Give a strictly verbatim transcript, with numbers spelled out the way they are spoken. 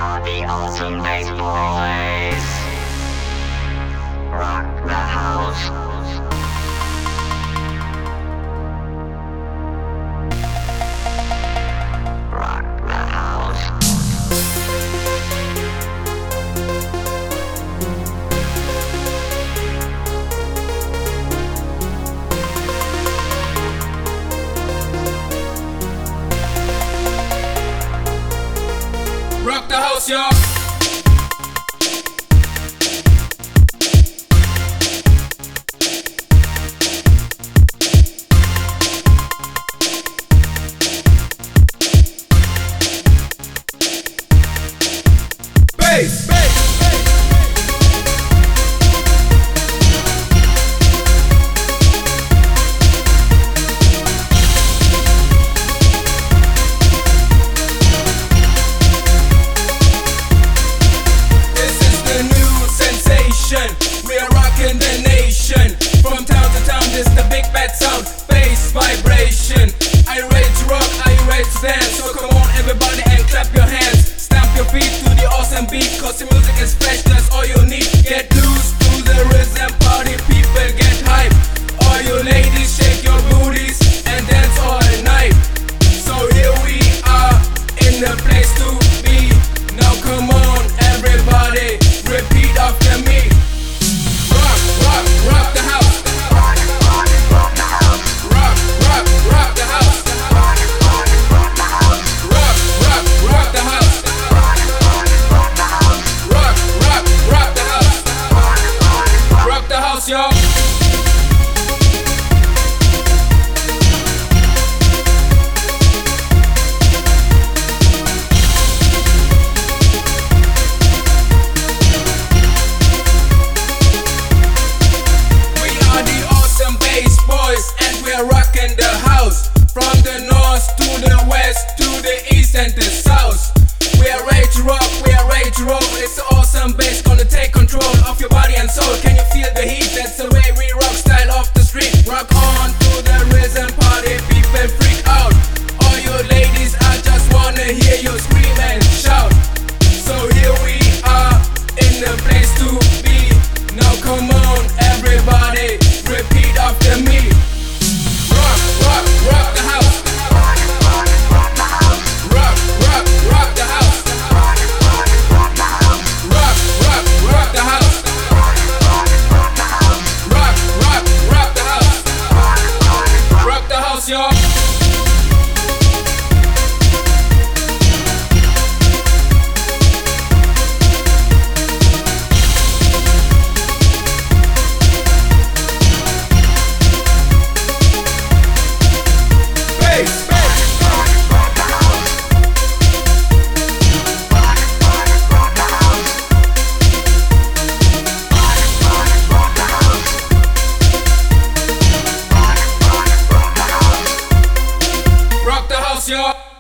are the awesome bass boys. Rock the house. Rock the house. Rock the house, y'all. Bass, bass. We are rocking the nation. From town to town, this the big bad sound. Bass vibration. I ready to rock, are you ready to dance? So come on everybody and clap your hands. Stamp your feet to the awesome beat, cause the music is fresh, that's all you need. Get loose to the rhythm, party people get hype. All you ladies shake your booties and dance all night. So here we are in the place to be. Now come on everybody, repeat after me. Rock, rock, rock the house. Rock, rock, rock the house. Rock, rock, rock the house. Rock, rock, rock the house. Rock, rock, rock the house. Rock, rock, rock the house. Rock, rock, rock the house. Rock, rock, rock. Rock the house, y'all. We're rocking the house. From the north to the west, to the east and the south. We are ready to rock, we are ready to roll. It's the awesome bass gonna take control of your body and soul. Can you feel the heat? That's the way we rock, style off the street. Rock on to the rhythm, party people freak out. All you ladies, I just wanna hear you scream and shout. So here we are in the place to be. Now come on everybody, repeat after me. Rock, rock, rock the house. Rock, rock, rock the house. Rock, rock, rock the house. Rock, rock, rock the house. Rock, rock, rock the house. Rock, rock, rock the house. Rock, rock, rock the house. Rock, rock, rock. Rock the house, y'all. Bass, bass. Rock, rock the house. Rock, rock, rock the house. Rock, rock, rock the house. Rock, rock, rock the house. Rock the house, y'all.